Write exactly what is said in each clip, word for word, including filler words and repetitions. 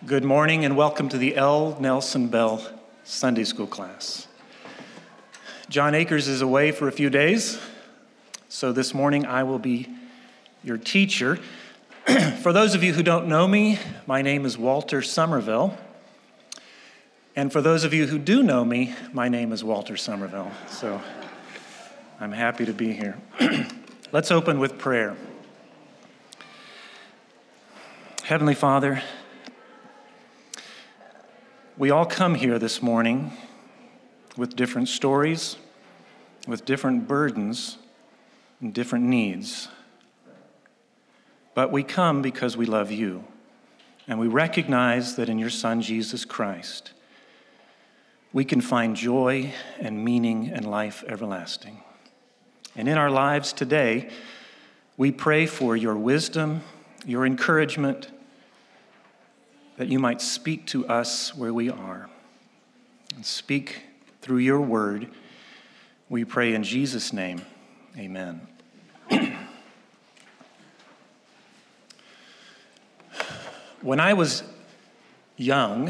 Good morning and welcome to the L. Nelson Bell Sunday School class. John Akers is away for a few days, so this morning I will be your teacher. For those of you who don't know me, my name is Walter Somerville. And for those of you who do know me, my name is Walter Somerville. So I'm happy to be here. Let's open with prayer. Heavenly Father, we all come here this morning with different stories, with different burdens, and different needs. But we come because we love you, and we recognize that in your Son, Jesus Christ, we can find joy and meaning and life everlasting. And in our lives today, we pray for your wisdom, your encouragement, that you might speak to us where we are. And speak through your word. We pray in Jesus' name, amen. When I was young,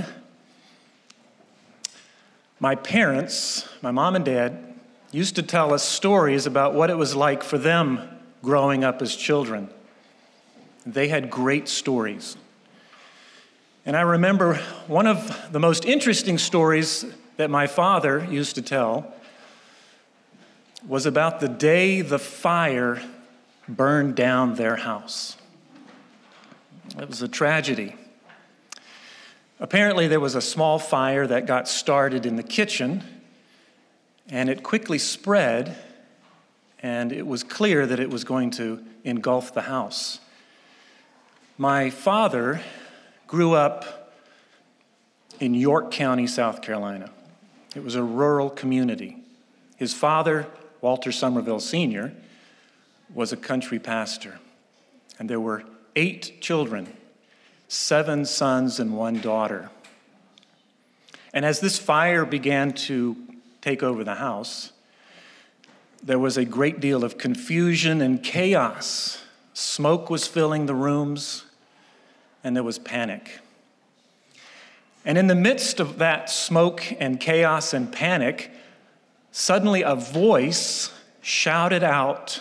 my parents, my mom and dad, used to tell us stories about what it was like for them growing up as children. They had great stories. And I remember one of the most interesting stories that my father used to tell was about the day the fire burned down their house. It was a tragedy. Apparently, there was a small fire that got started in the kitchen, and it quickly spread, and it was clear that it was going to engulf the house. My father grew up in York County, South Carolina. It was a rural community. His father, Walter Somerville Senior, was a country pastor. And there were eight children, seven sons and one daughter. And as this fire began to take over the house, there was a great deal of confusion and chaos. Smoke was filling the rooms, and there was panic. And in the midst of that smoke and chaos and panic, suddenly a voice shouted out,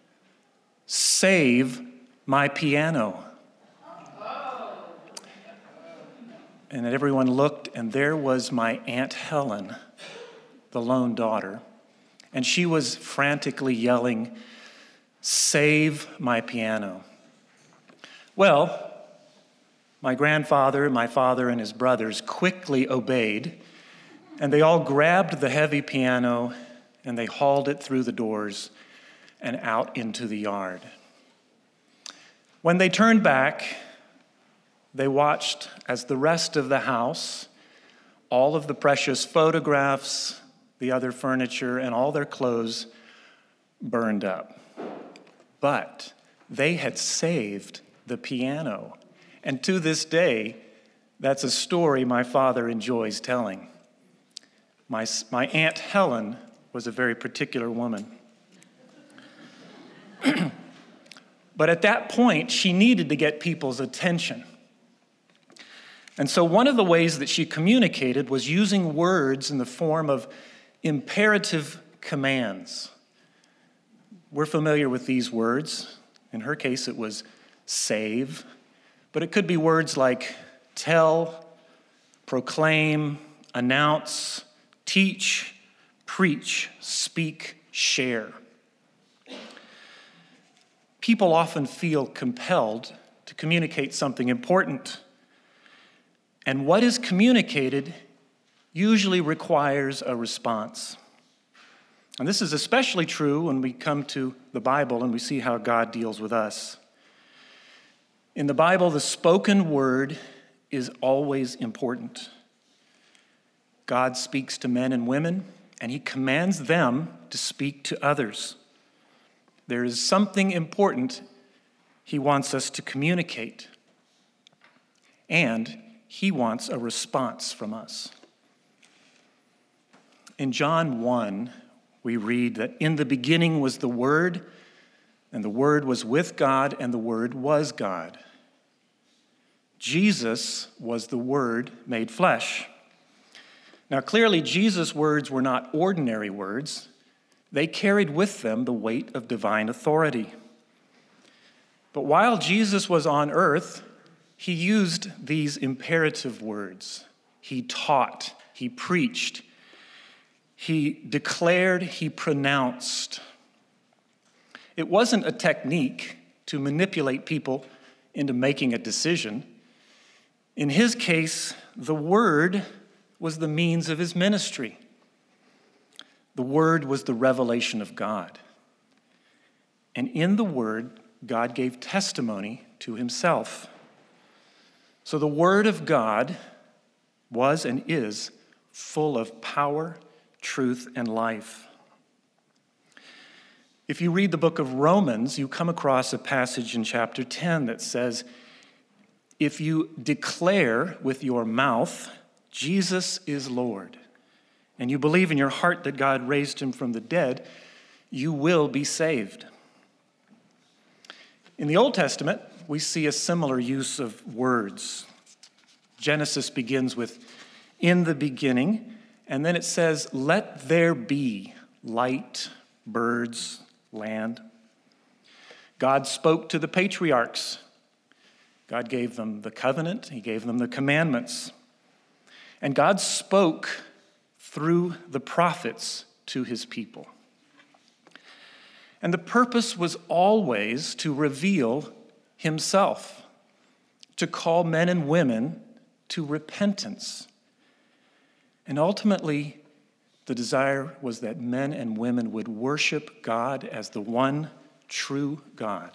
"Save my piano." And everyone looked, and there was my Aunt Helen, the lone daughter, and she was frantically yelling, "Save my piano." Well, my grandfather, my father, and his brothers quickly obeyed, and they all grabbed the heavy piano and they hauled it through the doors and out into the yard. When they turned back, they watched as the rest of the house, all of the precious photographs, the other furniture, and all their clothes burned up. But they had saved the piano. And to this day, that's a story my father enjoys telling. My, my Aunt Helen was a very particular woman. But at that point, she needed to get people's attention. And so one of the ways that she communicated was using words in the form of imperative commands. We're familiar with these words. In her case, it was save. But it could be words like tell, proclaim, announce, teach, preach, speak, share. People often feel compelled to communicate something important. And what is communicated usually requires a response. And this is especially true when we come to the Bible and we see how God deals with us. In the Bible, the spoken word is always important. God speaks to men and women, and he commands them to speak to others. There is something important he wants us to communicate, and he wants a response from us. In John one, we read that in the beginning was the Word, and the Word was with God, and the Word was God. Jesus was the Word made flesh. Now, clearly, Jesus' words were not ordinary words. They carried with them the weight of divine authority. But while Jesus was on earth, he used these imperative words. He taught, he preached, he declared, he pronounced. It wasn't a technique to manipulate people into making a decision. In his case, the Word was the means of his ministry. The Word was the revelation of God. And in the Word, God gave testimony to himself. So the Word of God was and is full of power, truth, and life. If you read the book of Romans, you come across a passage in chapter ten that says, if you declare with your mouth, Jesus is Lord, and you believe in your heart that God raised him from the dead, you will be saved. In the Old Testament, we see a similar use of words. Genesis begins with, in the beginning, and then it says, let there be light, birds, land. God spoke to the patriarchs. God gave them the covenant. He gave them the commandments. And God spoke through the prophets to his people. And the purpose was always to reveal himself, to call men and women to repentance. And ultimately, the desire was that men and women would worship God as the one true God.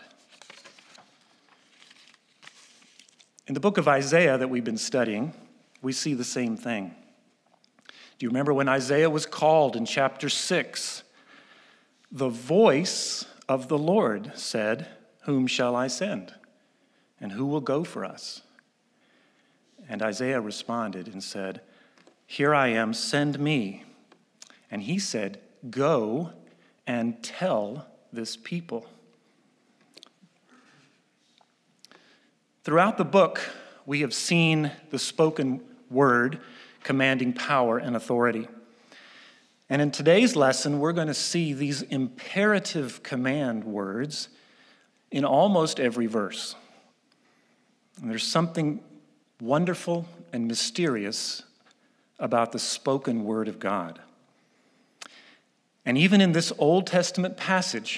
In the book of Isaiah that we've been studying, we see the same thing. Do you remember when Isaiah was called in chapter six? The voice of the Lord said, whom shall I send? And who will go for us? And Isaiah responded and said, here I am, send me. And he said, go and tell this people. Throughout the book, we have seen the spoken word commanding power and authority. And in today's lesson, we're going to see these imperative command words in almost every verse. And there's something wonderful and mysterious about the spoken word of God. And even in this Old Testament passage,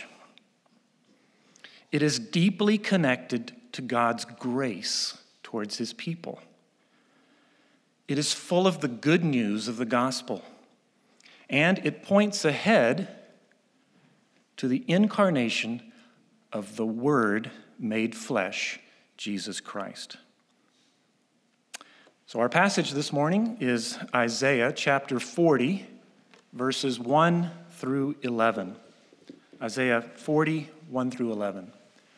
it is deeply connected to God's grace towards his people. It is full of the good news of the gospel, and it points ahead to the incarnation of the Word made flesh, Jesus Christ. So our passage this morning is Isaiah chapter forty, verses one through eleven. Isaiah forty, one through eleven.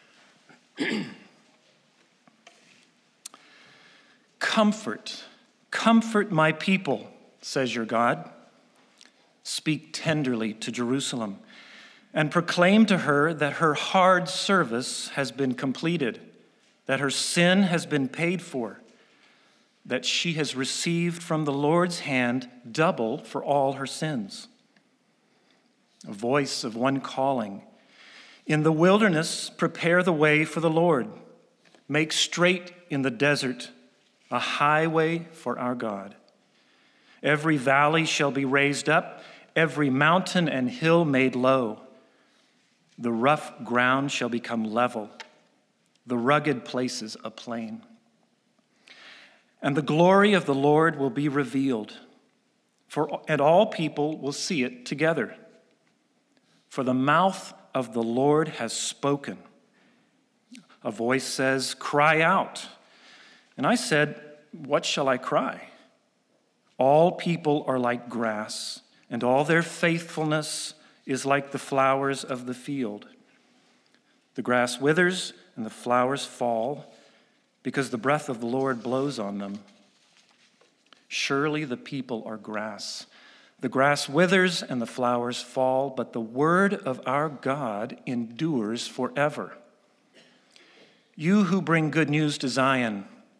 Comfort, comfort my people, says your God. Speak tenderly to Jerusalem and proclaim to her that her hard service has been completed, that her sin has been paid for, that she has received from the Lord's hand double for all her sins. A voice of one calling, in the wilderness, prepare the way for the Lord. Make straight in the desert a highway for our God. Every valley shall be raised up, every mountain and hill made low. The rough ground shall become level, the rugged places a plain. And the glory of the Lord will be revealed, for and all people will see it together. For the mouth of the Lord has spoken. A voice says, cry out. And I said, what shall I cry? All people are like grass, and all their faithfulness is like the flowers of the field. The grass withers and the flowers fall, because the breath of the Lord blows on them. Surely the people are grass. The grass withers and the flowers fall, but the word of our God endures forever. You who bring good news to Zion,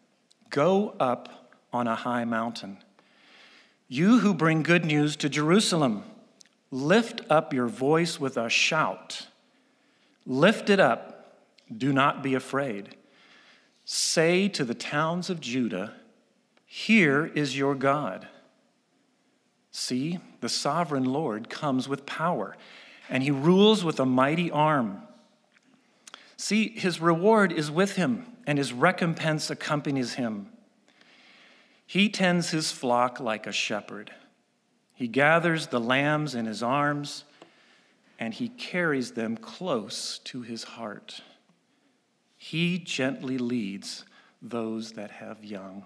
go up on a high mountain. You who bring good news to Jerusalem, lift up your voice with a shout. Lift it up, do not be afraid. Say to the towns of Judah, here is your God. See, the sovereign Lord comes with power, and he rules with a mighty arm. See, his reward is with him, and his recompense accompanies him. He tends his flock like a shepherd. He gathers the lambs in his arms, and he carries them close to his heart. He gently leads those that have young.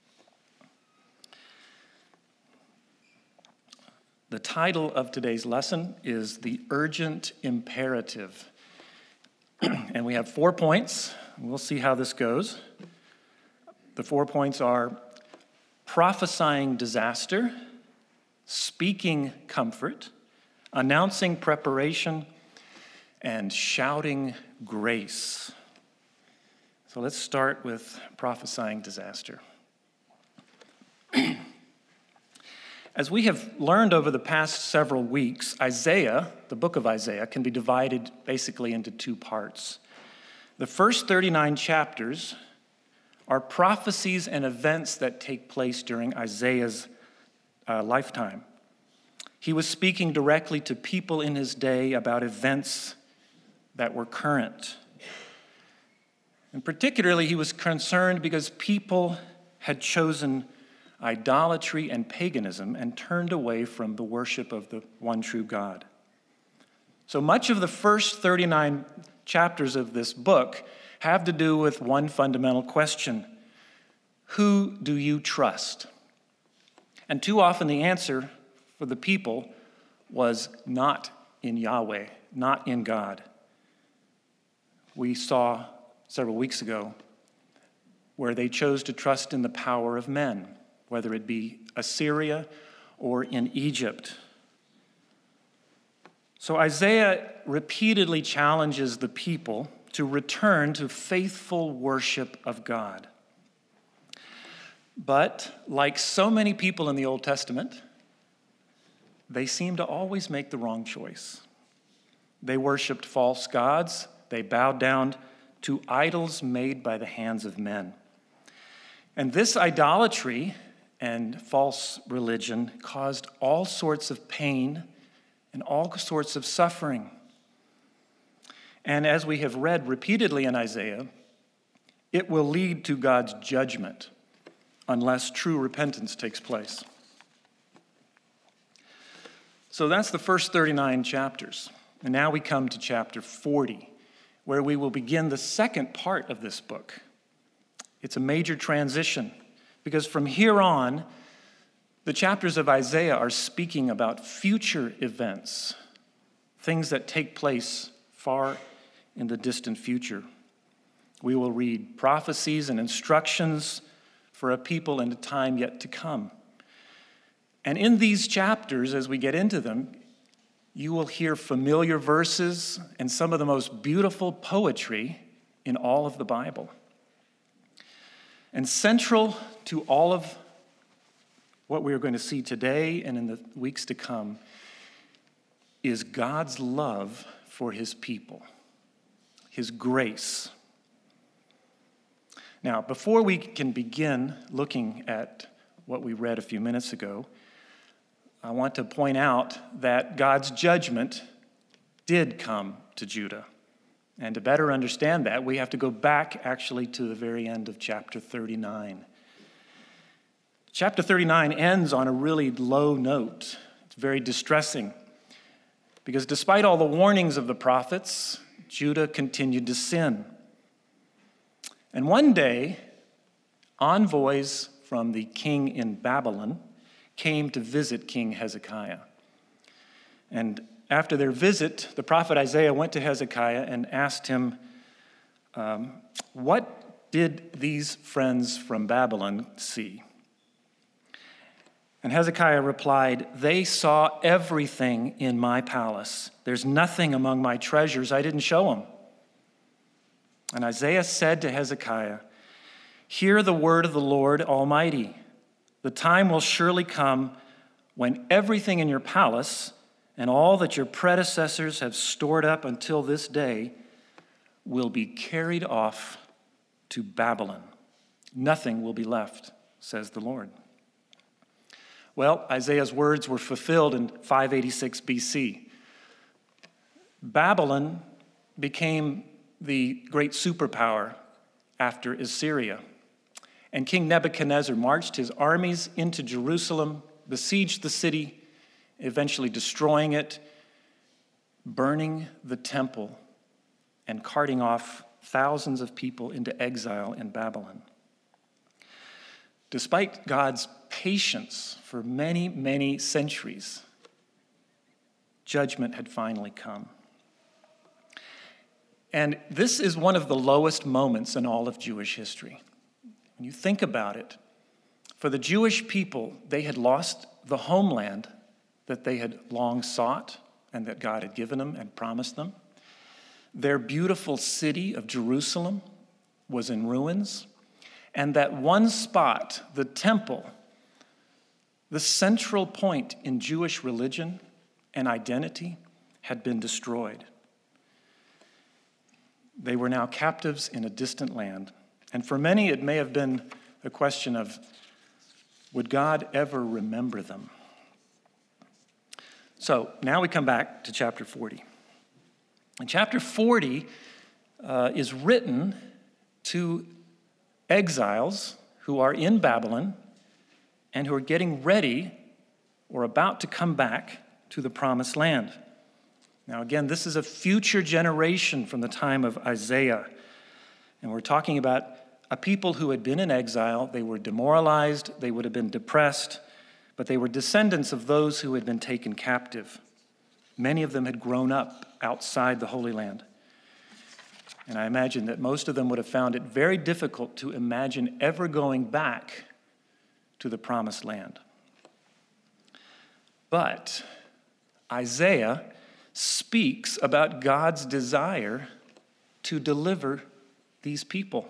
The title of today's lesson is The Urgent Imperative. And we have four points. We'll see how this goes. The four points are prophesying disaster, speaking comfort, announcing preparation, and shouting grace. So let's start with prophesying disaster. As we have learned over the past several weeks, Isaiah, the book of Isaiah, can be divided basically into two parts. The first thirty-nine chapters are prophecies and events that take place during Isaiah's uh, lifetime. He was speaking directly to people in his day about events that were current. And particularly, he was concerned because people had chosen idolatry and paganism and turned away from the worship of the one true God. So much of the first thirty-nine chapters of this book have to do with one fundamental question: who do you trust? And too often the answer for the people was not in Yahweh, not in God. We saw several weeks ago where they chose to trust in the power of men, whether it be Assyria or in Egypt. So Isaiah repeatedly challenges the people to return to faithful worship of God. But like so many people in the Old Testament, they seem to always make the wrong choice. They worshiped false gods. They bowed down to idols made by the hands of men. And this idolatry and false religion caused all sorts of pain and all sorts of suffering. And as we have read repeatedly in Isaiah, it will lead to God's judgment unless true repentance takes place. So that's the first thirty-nine chapters. And now we come to chapter forty, where we will begin the second part of this book. It's a major transition, because from here on, the chapters of Isaiah are speaking about future events, things that take place far in the distant future. We will read prophecies and instructions for a people in a time yet to come. And in these chapters, as we get into them, you will hear familiar verses and some of the most beautiful poetry in all of the Bible. And central to all of what we are going to see today and in the weeks to come is God's love for his people, his grace. Now, before we can begin looking at what we read a few minutes ago, I want to point out that God's judgment did come to Judah. And to better understand that, we have to go back actually to the very end of chapter thirty-nine. Chapter thirty-nine ends on a really low note. It's very distressing because despite all the warnings of the prophets, Judah continued to sin. And one day, envoys from the king in Babylon came to visit King Hezekiah. And after their visit, the prophet Isaiah went to Hezekiah and asked him, um, what did these friends from Babylon see? And Hezekiah replied, they saw everything in my palace. There's nothing among my treasures I didn't show them. And Isaiah said to Hezekiah, Hear the word of the Lord Almighty. The time will surely come when everything in your palace and all that your predecessors have stored up until this day will be carried off to Babylon. Nothing will be left, says the Lord. Well, Isaiah's words were fulfilled in five eighty-six B C. Babylon became the great superpower after Assyria. And King Nebuchadnezzar marched his armies into Jerusalem, besieged the city, eventually destroying it, burning the temple, and carting off thousands of people into exile in Babylon. Despite God's patience for many, many centuries, judgment had finally come. And this is one of the lowest moments in all of Jewish history. When you think about it, for the Jewish people, they had lost the homeland that they had long sought and that God had given them and promised them. Their beautiful city of Jerusalem was in ruins. And that one spot, the temple, the central point in Jewish religion and identity, had been destroyed. They were now captives in a distant land. And for many, it may have been a question of, would God ever remember them? So now we come back to chapter forty. And chapter forty uh, is written to exiles who are in Babylon and who are getting ready or about to come back to the promised land. Now, again, this is a future generation from the time of Isaiah. And we're talking about a people who had been in exile. They were demoralized. They would have been depressed. But they were descendants of those who had been taken captive. Many of them had grown up outside the Holy Land. And I imagine that most of them would have found it very difficult to imagine ever going back to the promised land. But Isaiah speaks about God's desire to deliver these people.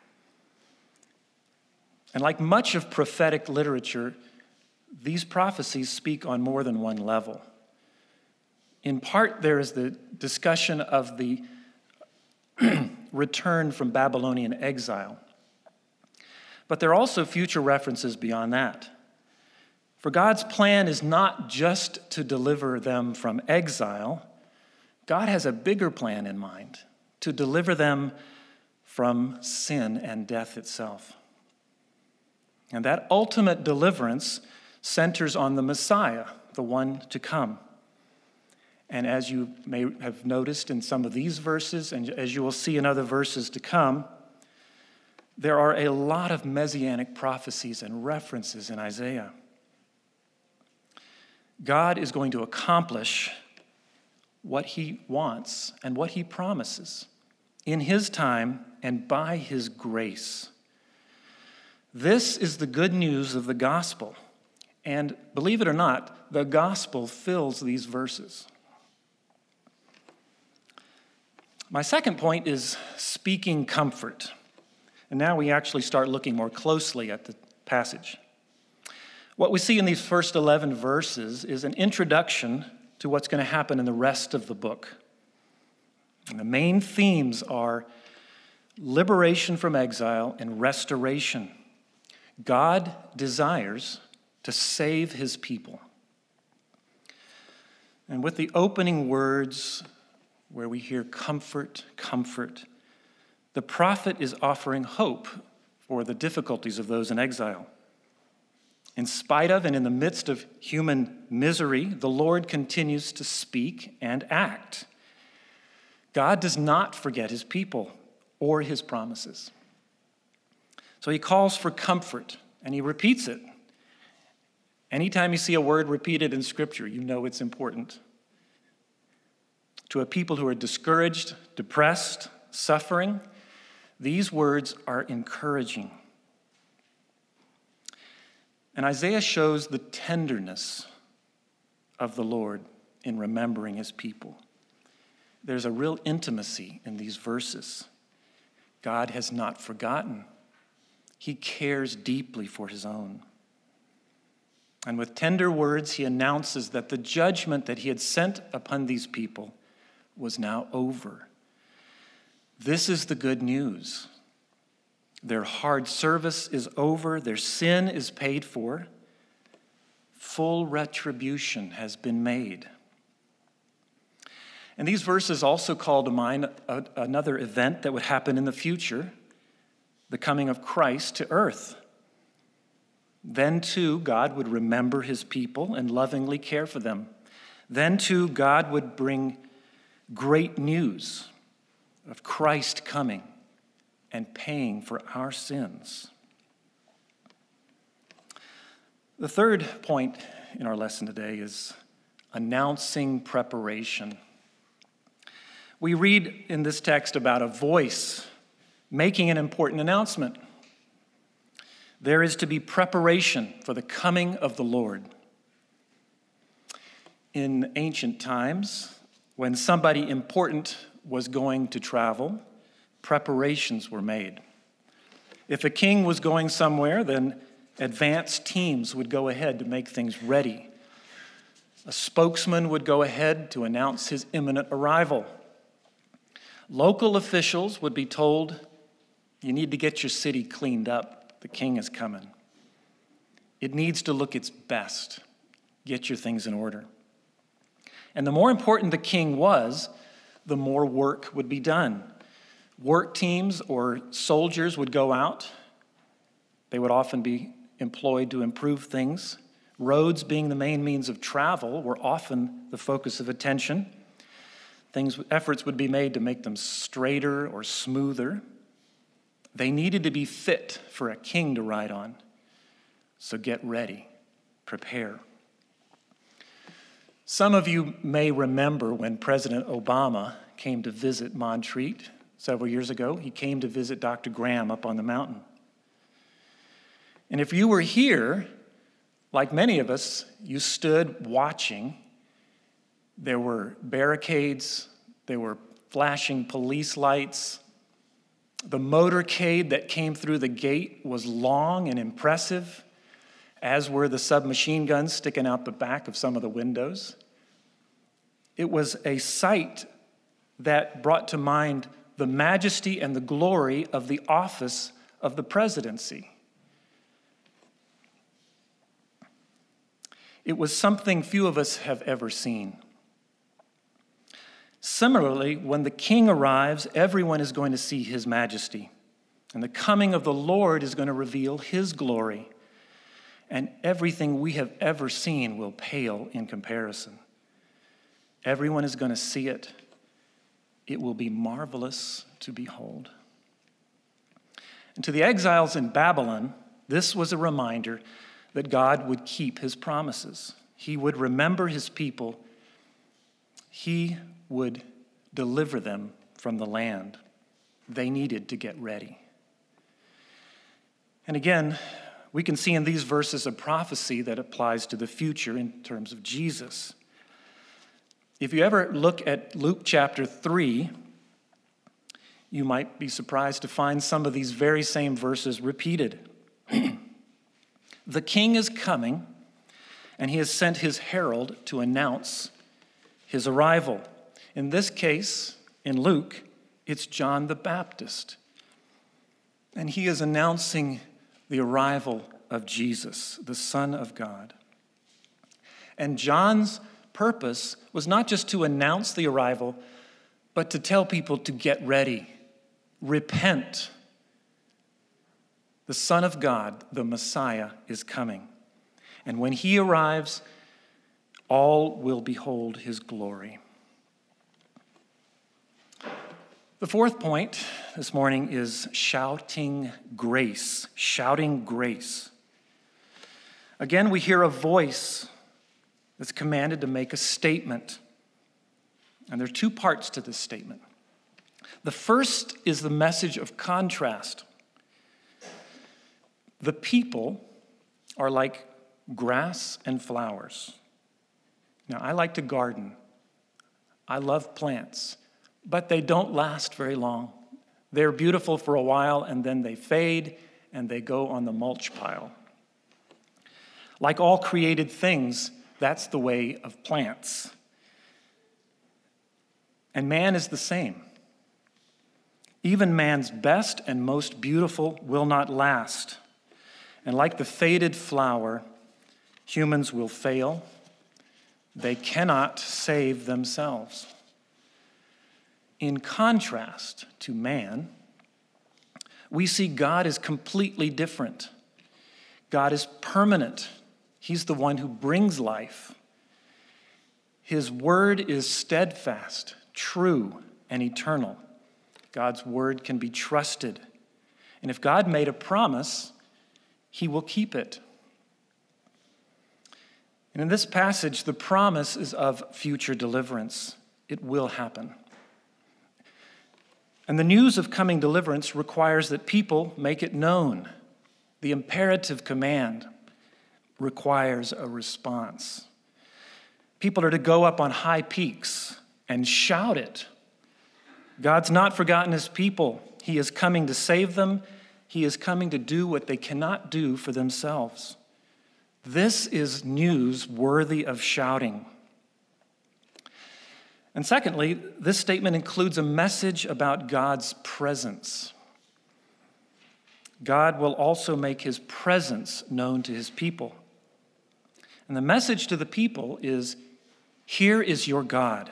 And like much of prophetic literature, these prophecies speak on more than one level. In part, there is the discussion of the return from Babylonian exile. But there are also future references beyond that. For God's plan is not just to deliver them from exile. God has a bigger plan in mind, to deliver them from sin and death itself. And that ultimate deliverance centers on the Messiah, the one to come. And as you may have noticed in some of these verses, and as you will see in other verses to come, there are a lot of messianic prophecies and references in Isaiah. God is going to accomplish what he wants and what he promises in his time and by his grace. This is the good news of the gospel. And believe it or not, the gospel fills these verses. My second point is speaking comfort. And now we actually start looking more closely at the passage. What we see in these first eleven verses is an introduction to what's going to happen in the rest of the book. And the main themes are liberation from exile and restoration. God desires to save his people. And with the opening words where we hear comfort, comfort, the prophet is offering hope for the difficulties of those in exile. In spite of and in the midst of human misery, the Lord continues to speak and act. God does not forget his people or his promises. So he calls for comfort, and he repeats it. Anytime you see a word repeated in Scripture, you know it's important. To a people who are discouraged, depressed, suffering, these words are encouraging. And Isaiah shows the tenderness of the Lord in remembering his people. There's a real intimacy in these verses. God has not forgotten. He cares deeply for his own. And with tender words, he announces that the judgment that he had sent upon these people was now over. This is the good news. Their hard service is over. Their sin is paid for. Full retribution has been made. And these verses also call to mind a, another event that would happen in the future, the coming of Christ to earth. Then, too, God would remember his people and lovingly care for them. Then, too, God would bring great news of Christ coming and paying for our sins. The third point in our lesson today is announcing preparation. We read in this text about a voice making an important announcement. There is to be preparation for the coming of the Lord. In ancient times, when somebody important was going to travel, preparations were made. If a king was going somewhere, then advanced teams would go ahead to make things ready. A spokesman would go ahead to announce his imminent arrival. Local officials would be told, you need to get your city cleaned up. The king is coming. It needs to look its best. Get your things in order. And the more important the king was, the more work would be done. Work teams or soldiers would go out. They would often be employed to improve things. Roads, being the main means of travel, were often the focus of attention. Things, efforts would be made to make them straighter or smoother. They needed to be fit for a king to ride on. So get ready, prepare. Some of you may remember when President Obama came to visit Montreat several years ago. He came to visit Doctor Graham up on the mountain. And if you were here, like many of us, you stood watching. There were barricades, there were flashing police lights. The motorcade that came through the gate was long and impressive, as were the submachine guns sticking out the back of some of the windows. It was a sight that brought to mind the majesty and the glory of the office of the presidency. It was something few of us have ever seen. Similarly, when the king arrives, everyone is going to see his majesty. And the coming of the Lord is going to reveal his glory. And everything we have ever seen will pale in comparison. Everyone is going to see it. It will be marvelous to behold. And to the exiles in Babylon, this was a reminder that God would keep his promises. He would remember his people. He would deliver them from the land. They needed to get ready. And again, we can see in these verses a prophecy that applies to the future in terms of Jesus. If you ever look at Luke chapter three, you might be surprised to find some of these very same verses repeated. The king is coming, and he has sent his herald to announce his arrival. In this case, in Luke, it's John the Baptist. And he is announcing the arrival of Jesus, the Son of God. And John's purpose was not just to announce the arrival, but to tell people to get ready, repent. The Son of God, the Messiah, is coming. And when he arrives, all will behold his glory. The fourth point this morning is shouting grace, shouting grace. Again, we hear a voice that's commanded to make a statement. And there are two parts to this statement. The first is the message of contrast. The people are like grass and flowers. Now, I like to garden. I love plants, but they don't last very long. They're beautiful for a while, and then they fade, and they go on the mulch pile. Like all created things, that's the way of plants. And man is the same. Even man's best and most beautiful will not last. And like the faded flower, humans will fail. They cannot save themselves. In contrast to man, we see God is completely different. God is permanent. He's the one who brings life. His word is steadfast, true, and eternal. God's word can be trusted. And if God made a promise, he will keep it. And in this passage, the promise is of future deliverance. It will happen. And the news of coming deliverance requires that people make it known. The imperative command requires a response. People are to go up on high peaks and shout it. God's not forgotten his people. He is coming to save them. He is coming to do what they cannot do for themselves. This is news worthy of shouting. And secondly, this statement includes a message about God's presence. God will also make his presence known to his people. And the message to the people is, here is your God.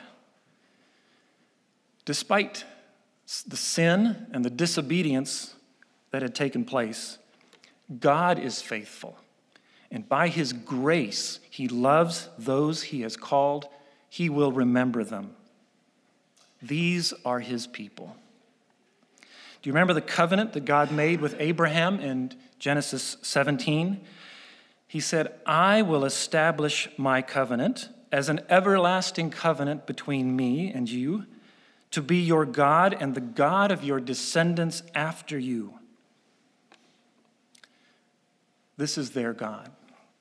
Despite the sin and the disobedience that had taken place, God is faithful. And by his grace, he loves those he has called. He will remember them. These are his people. Do you remember the covenant that God made with Abraham in Genesis seventeen? He said, I will establish my covenant as an everlasting covenant between me and you, to be your God and the God of your descendants after you. This is their God.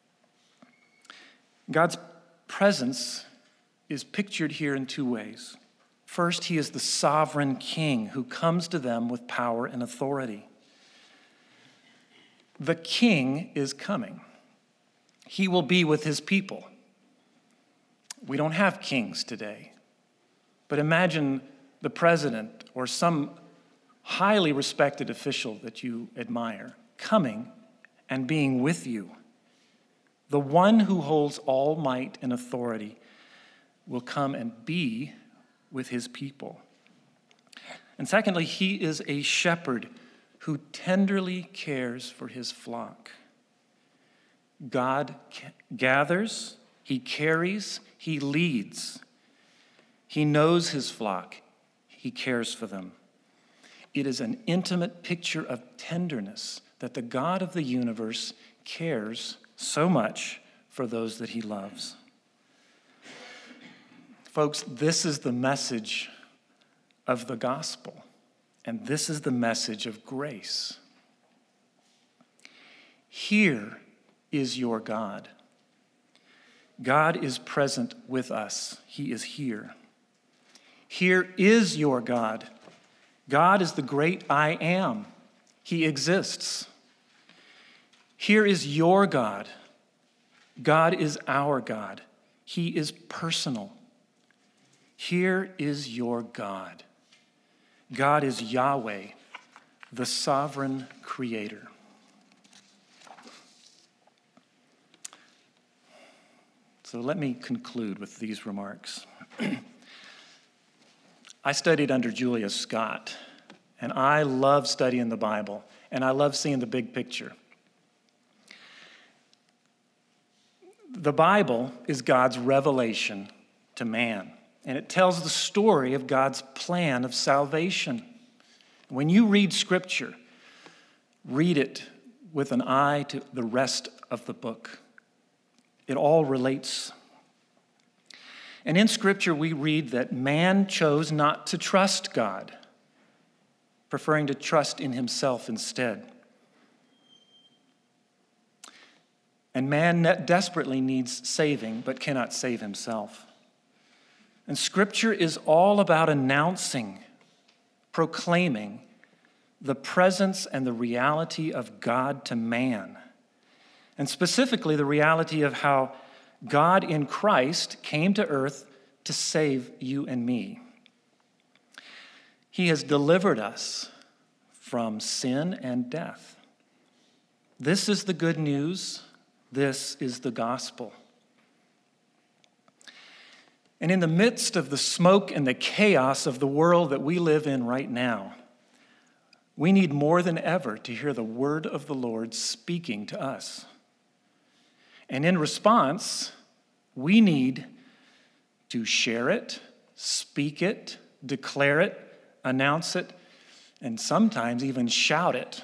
God's presence is pictured here in two ways. First, he is the sovereign king who comes to them with power and authority. The king is coming. He will be with his people. We don't have kings today, but imagine the president or some highly respected official that you admire coming and being with you. The one who holds all might and authority will come and be with his people. And secondly, he is a shepherd who tenderly cares for his flock. God gathers, he carries, he leads. He knows his flock. He cares for them. It is an intimate picture of tenderness that the God of the universe cares so much for those that he loves. Folks, this is the message of the gospel, and this is the message of grace. Here is your God. God is present with us. He is here. Here is your God. God is the great I am. He exists. Here is your God. God is our God. He is personal. Here is your God. God is Yahweh, the sovereign creator. So let me conclude with these remarks. I studied under Julius Scott, and I love studying the Bible, and I love seeing the big picture. The Bible is God's revelation to man, and it tells the story of God's plan of salvation. When you read Scripture, read it with an eye to the rest of the book. It all relates. And in Scripture, we read that man chose not to trust God, preferring to trust in himself instead. And man desperately needs saving, but cannot save himself. And Scripture is all about announcing, proclaiming the presence and the reality of God to man, and specifically the reality of how God in Christ came to earth to save you and me. He has delivered us from sin and death. This is the good news. This is the gospel. And in the midst of the smoke and the chaos of the world that we live in right now, we need more than ever to hear the word of the Lord speaking to us. And in response, we need to share it, speak it, declare it, announce it, and sometimes even shout it.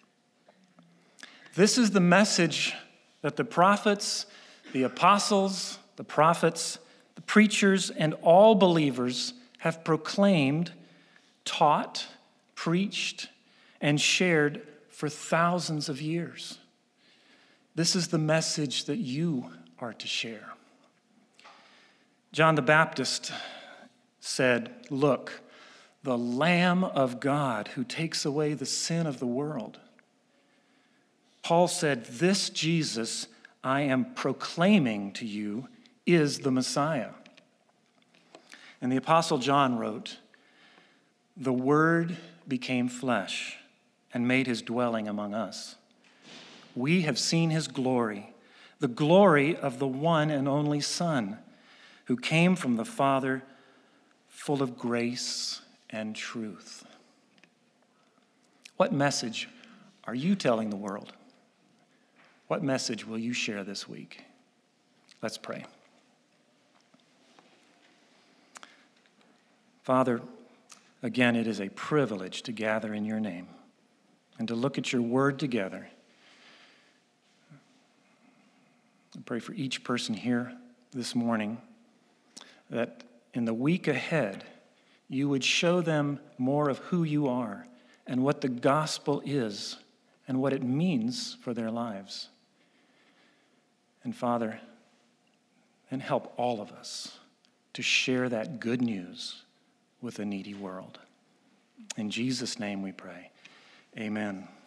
This is the message that the prophets, the apostles, the prophets, the preachers, and all believers have proclaimed, taught, preached, and shared for thousands of years. This is the message that you are to share. John the Baptist said, "Look, the Lamb of God who takes away the sin of the world." Paul said, "This Jesus I am proclaiming to you is the Messiah." And the Apostle John wrote, "The Word became flesh and made his dwelling among us. We have seen his glory, the glory of the one and only Son, who came from the Father, full of grace and truth." What message are you telling the world? What message will you share this week? Let's pray. Father, again, it is a privilege to gather in your name and to look at your word together. I pray for each person here this morning that in the week ahead, you would show them more of who you are and what the gospel is and what it means for their lives. And Father, and help all of us to share that good news with a needy world. In Jesus' name we pray. Amen.